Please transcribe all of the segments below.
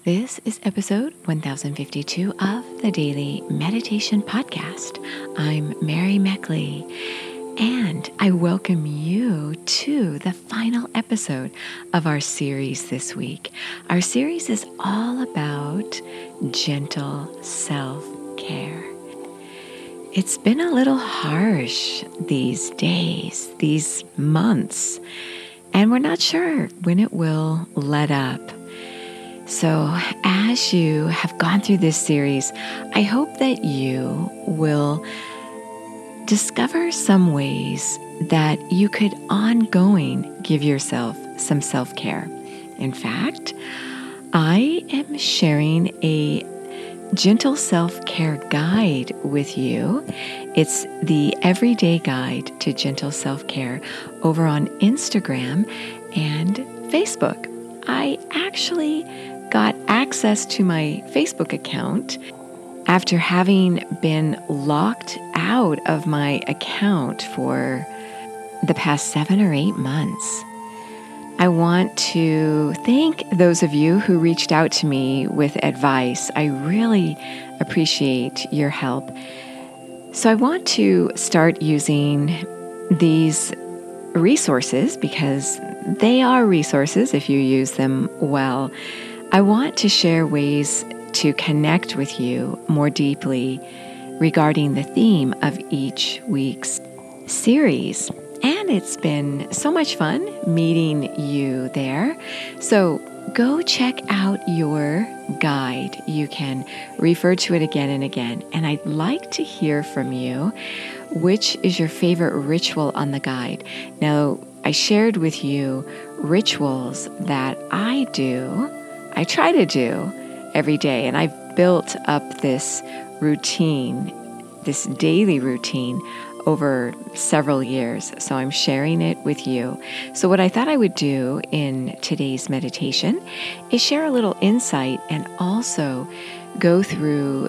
This is episode 1052 of the Daily Meditation Podcast. I'm Mary Meckley, and I welcome you to the final episode of our series this week. Our series is all about gentle self-care. It's been a little harsh these days, these months, and we're not sure when it will let up. So as you have gone through this series, I hope that you will discover some ways that you could ongoing give yourself some self-care. In fact, I am sharing a gentle self-care guide with you. It's the everyday guide to gentle self-care over on Instagram and Facebook. I actually got access to my Facebook account after having been locked out of my account for the past 7 or 8 months. I want to thank those of you who reached out to me with advice. I really appreciate your help. So I want to start using these resources because they are resources if you use them well. I want to share ways to connect with you more deeply regarding the theme of each week's series. And it's been so much fun meeting you there. So go check out your guide. You can refer to it again and again. And I'd like to hear from you. Which is your favorite ritual on the guide? Now, I shared with you rituals that I try to do every day. And I've built up this routine, this daily routine over several years. So I'm sharing it with you. So what I thought I would do in today's meditation is share a little insight and also go through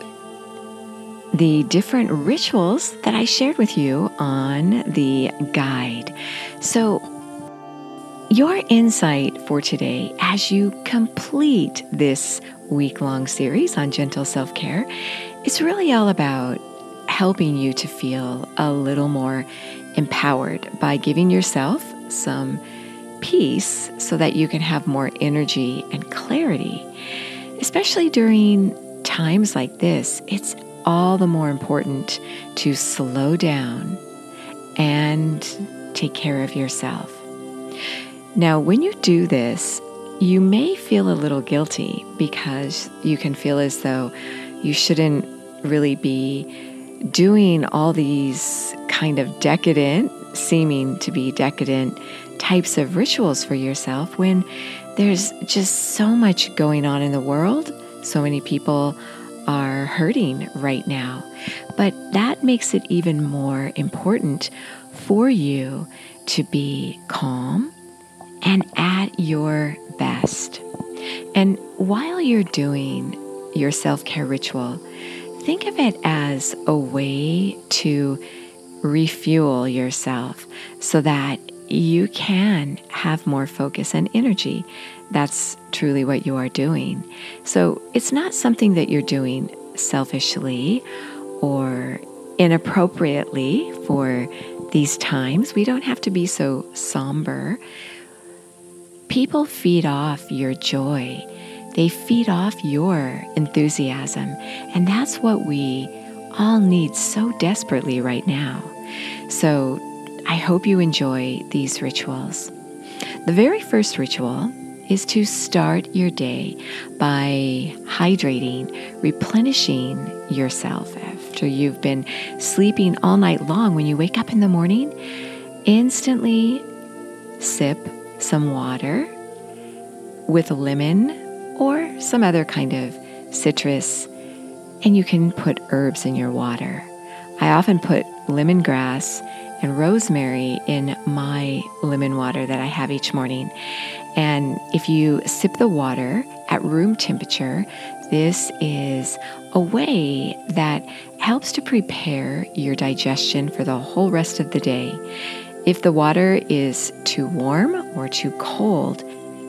the different rituals that I shared with you on the guide. So your insight for today, as you complete this week-long series on gentle self-care, is really all about helping you to feel a little more empowered by giving yourself some peace so that you can have more energy and clarity. Especially during times like this, it's all the more important to slow down and take care of yourself. Now, when you do this, you may feel a little guilty because you can feel as though you shouldn't really be doing all these kind of seeming to be decadent types of rituals for yourself when there's just so much going on in the world. So many people are hurting right now. But that makes it even more important for you to be calm and at your best. And while you're doing your self-care ritual, think of it as a way to refuel yourself so that you can have more focus and energy. That's truly what you are doing. So it's not something that you're doing selfishly or inappropriately for these times. We don't have to be so somber. People feed off your joy. They feed off your enthusiasm. And that's what we all need so desperately right now. So I hope you enjoy these rituals. The very first ritual is to start your day by hydrating, replenishing yourself. After you've been sleeping all night long, when you wake up in the morning, instantly sip some water with a lemon or some other kind of citrus, and you can put herbs in your water. I often put lemongrass and rosemary in my lemon water that I have each morning. And if you sip the water at room temperature, this is a way that helps to prepare your digestion for the whole rest of the day. If the water is too warm or too cold,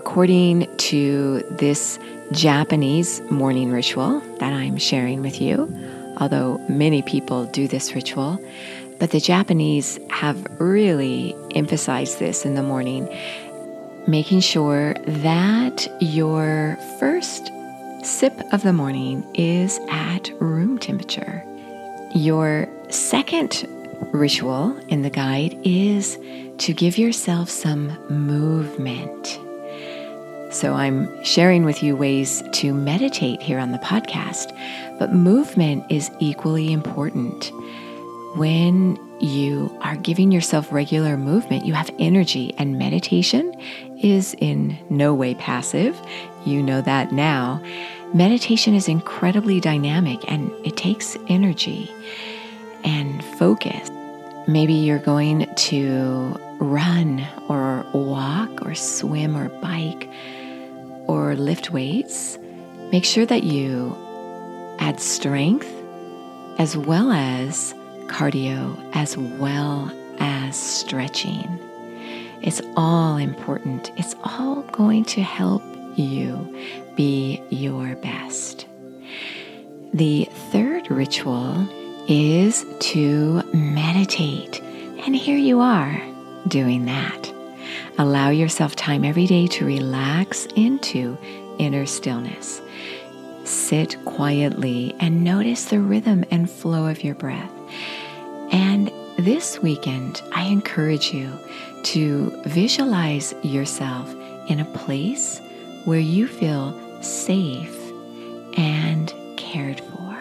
according to this Japanese morning ritual that I'm sharing with you, although many people do this ritual, but the Japanese have really emphasized this in the morning, making sure that your first sip of the morning is at room temperature. Your second ritual in the guide is to give yourself some movement. So I'm sharing with you ways to meditate here on the podcast, but movement is equally important. When you are giving yourself regular movement, you have energy, and meditation is in no way passive. You know that now. Meditation is incredibly dynamic and it takes energy and focus. Maybe you're going to run or walk or swim or bike or lift weights. Make sure that you add strength as well as cardio, as well as stretching. It's all important. It's all going to help you be your best. The third ritual is to meditate. And here you are doing that. Allow yourself time every day to relax into inner stillness. Sit quietly and notice the rhythm and flow of your breath. And this weekend, I encourage you to visualize yourself in a place where you feel safe and cared for.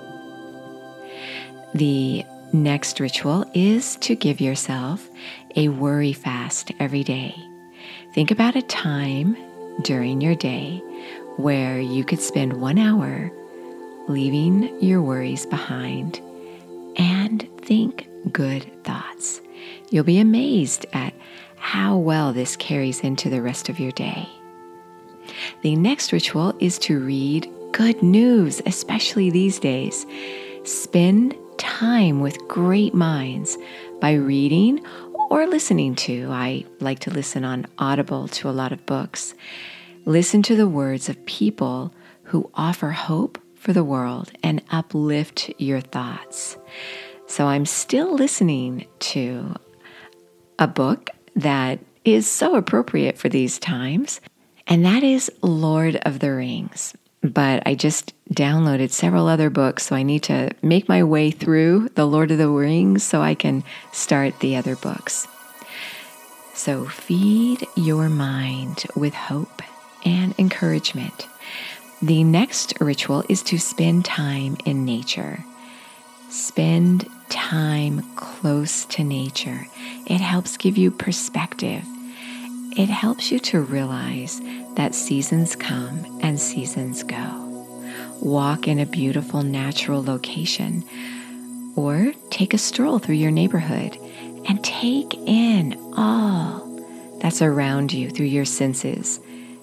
The next ritual is to give yourself a worry fast every day. Think about a time during your day where you could spend 1 hour leaving your worries behind and think good thoughts. You'll be amazed at how well this carries into the rest of your day. The next ritual is to read good news, especially these days. Spend time with great minds by reading or listening to. I like to listen on Audible to a lot of books. Listen to the words of people who offer hope for the world and uplift your thoughts. So I'm still listening to a book that is so appropriate for these times, and that is Lord of the Rings. But I just downloaded several other books, so I need to make my way through the Lord of the Rings so I can start the other books. So feed your mind with hope and encouragement. The next ritual is to spend time in nature. Spend time close to nature. It helps give you perspective. It helps you to realize that seasons come and seasons go. Walk in a beautiful natural location, or take a stroll through your neighborhood and take in all that's around you through your senses.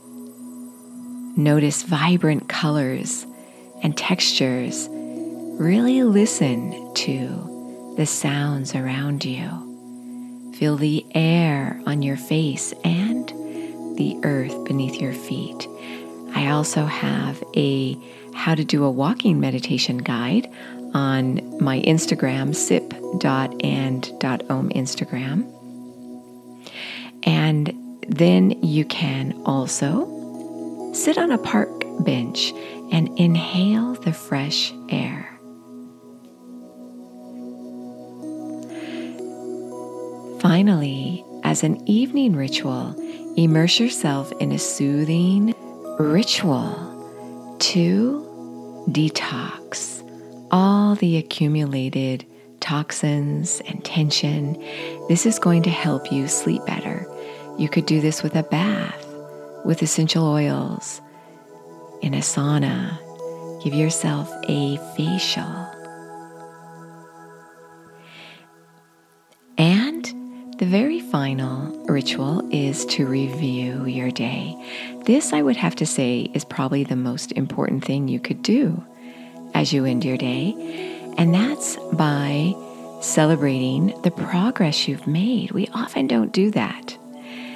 Notice vibrant colors and textures. Really listen to the sounds around you. Feel the air on your face and the earth beneath your feet. I also have a how to do a walking meditation guide on my Instagram, sip.and.om Instagram. And then you can also sit on a park bench and inhale the fresh air. Finally, as an evening ritual, immerse yourself in a soothing ritual to detox all the accumulated toxins and tension. This is going to help you sleep better. You could do this with a bath, with essential oils, in a sauna. Give yourself a facial. And the very final ritual is to review your day. This, I would have to say, is probably the most important thing you could do as you end your day. And that's by celebrating the progress you've made. We often don't do that.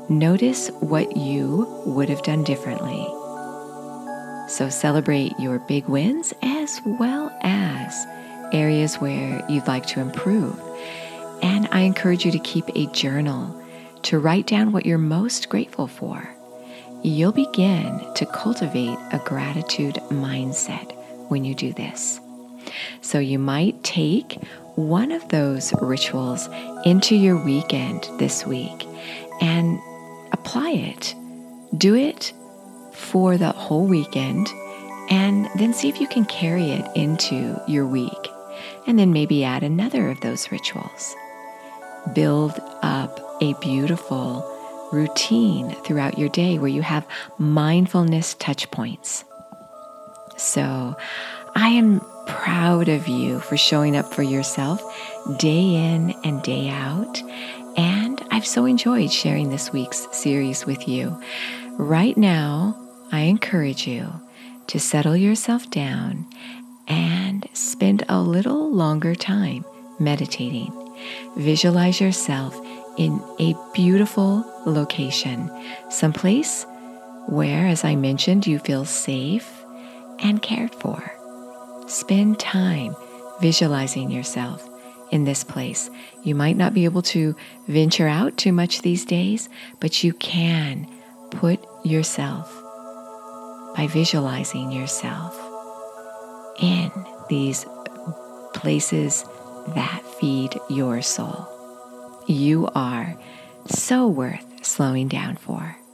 Notice what you would have done differently. So celebrate your big wins as well as areas where you'd like to improve. And I encourage you to keep a journal to write down what you're most grateful for. You'll begin to cultivate a gratitude mindset when you do this. So you might take one of those rituals into your weekend this week and apply it. Do it for the whole weekend and then see if you can carry it into your week. And then maybe add another of those rituals. Build up a beautiful routine throughout your day where you have mindfulness touch points. So I am proud of you for showing up for yourself day in and day out. And I've so enjoyed sharing this week's series with you. Right now, I encourage you to settle yourself down and spend a little longer time meditating. Visualize yourself in a beautiful location, someplace where, as I mentioned, you feel safe and cared for. Spend time visualizing yourself in this place. You might not be able to venture out too much these days, but you can put yourself, by visualizing yourself, in these places that feed your soul. You are so worth slowing down for.